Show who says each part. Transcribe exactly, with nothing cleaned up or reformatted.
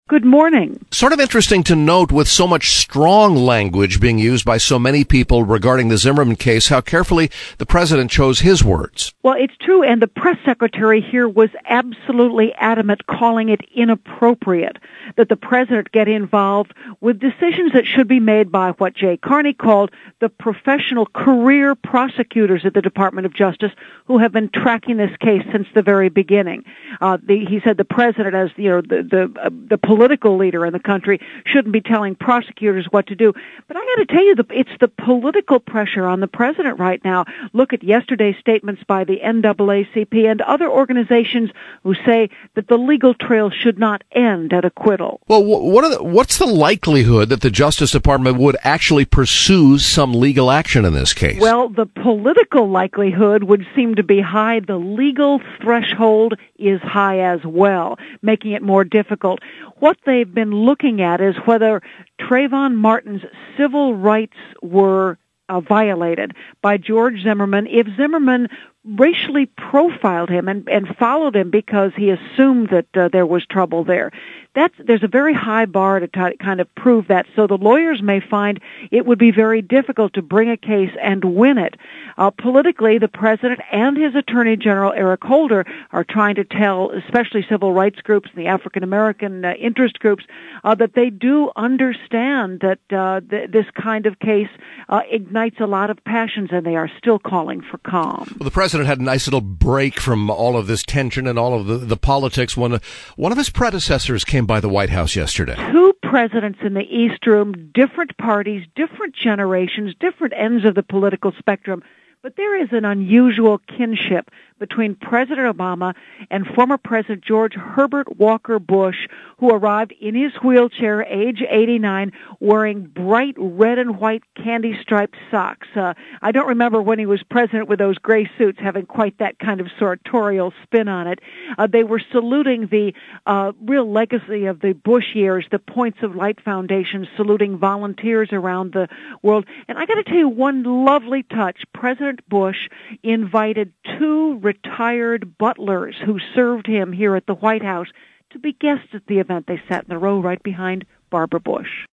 Speaker 1: Good morning.
Speaker 2: Sort of interesting to note, with so much strong language being used by so many people regarding the Zimmerman case, how carefully the president chose his words.
Speaker 1: Well, it's true, and the press secretary here was absolutely adamant, calling it inappropriate that the president get involved with decisions that should be made by what Jay Carney called the professional career prosecutors at the Department of Justice, who have been tracking this case since the very beginning. Uh, the, he said the president, as you know, the the, uh, the political leader in the country, shouldn't be telling prosecutors what to do. But I got to tell you, the, it's the political pressure on the president right now. Look at yesterday's statements by the N double A C P and other organizations who say that the legal trail should not end at acquittal.
Speaker 2: Well, what are the, what's the likelihood that the Justice Department would actually pursue some legal action in this case?
Speaker 1: Well, the political likelihood would seem to be high. The legal threshold is high as well, making it more difficult. What they've been looking at is whether Trayvon Martin's civil rights were uh, violated by George Zimmerman, if Zimmerman racially profiled him and, and followed him because he assumed that uh, there was trouble there. That's, there's a very high bar to t- kind of prove that, so the lawyers may find it would be very difficult to bring a case and win it. Uh, politically, the president and his attorney general, Eric Holder, are trying to tell, especially civil rights groups and the African American uh, interest groups, uh, that they do understand that uh, th- this kind of case uh, ignites a lot of passions, and they are still calling for calm.
Speaker 2: Well, the president had a nice little break from all of this tension and all of the, the politics when uh, one of his predecessors came by the White House yesterday.
Speaker 1: Two presidents in the East Room, different parties, different generations, different ends of the political spectrum. But there is an unusual kinship between President Obama and former President George Herbert Walker Bush, who arrived in his wheelchair, age eighty-nine, wearing bright red and white candy-striped socks. Uh, I don't remember when he was president with those gray suits having quite that kind of sartorial spin on it. Uh, they were saluting the uh, real legacy of the Bush years, the Points of Light Foundation, saluting volunteers around the world. And I got to tell you one lovely touch. President Bush invited two retired butlers who served him here at the White House to be guests at the event. They sat in the row right behind Barbara Bush.